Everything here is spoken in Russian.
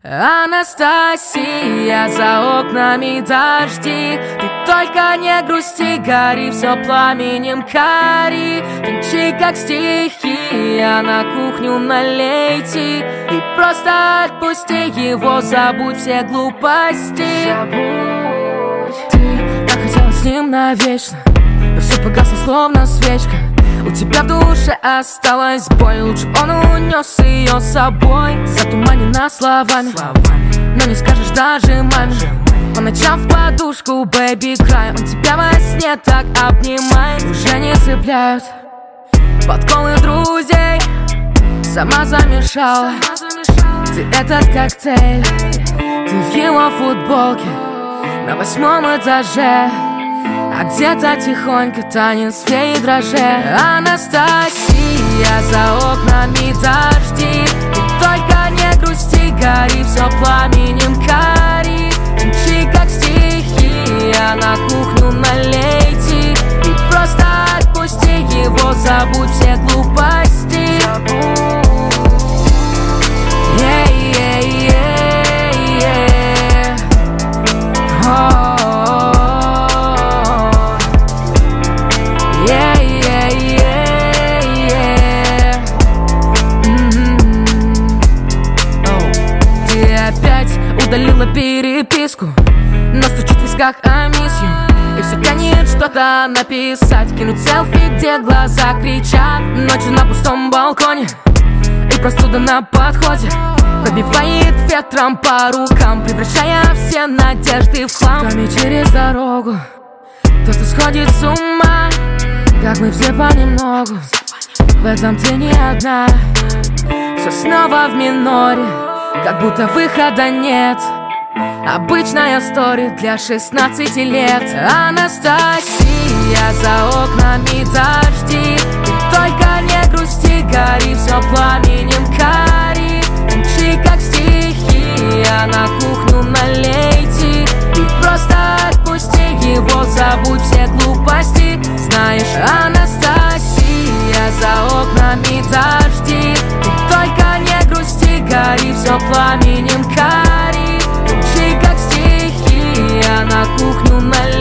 Анастасия, за окнами дожди. Ты только не грусти, гори, все пламенем кори. Танчи, как стихия, на кухню налейте. И просто отпусти его, забудь все глупости. Ты так хотела с ним навечно, но все погасло, словно свечка. У тебя в душе осталась боль, лучше он унес ее с собой. Затуманена словами, но не скажешь даже маме. По ночам в подушку, baby, cry. Он тебя во сне так обнимает. Уже не цепляют подколы друзей. Сама замешала ты этот коктейль. Ты в его футболке на 8-м этаже, а где-то тихонько танец феи дрожжей. Анастасия, за окнами дожди. Ты только не грусти, гори, все пламенем кори. Танчи, как стихия, на кухню налейте. И просто отпусти его, забудь все глупости. Удалила переписку, но стучит в висках I miss you. И все тянет что-то написать, кинуть селфи, где глаза кричат. Ночью на пустом балконе, и простуда на подходе. Пробивает ветром по рукам, превращая все надежды в хлам. Там и через дорогу кто-то сходит с ума, как мы все понемногу. В этом ты не одна, все снова в миноре, как будто выхода нет. Обычная стори для 16 лет. Анастасия, за окнами дожди. Ты только не грусти, гори, все пламенем кори. Танчи, как стихия, на кухню налейте. И просто отпусти его, забудь все глупости. Знаешь, Анастасия, за окнами дожди. Ты только не грусти, гори, все пламенем кори. Танчи, как стихия, на кухню налейте.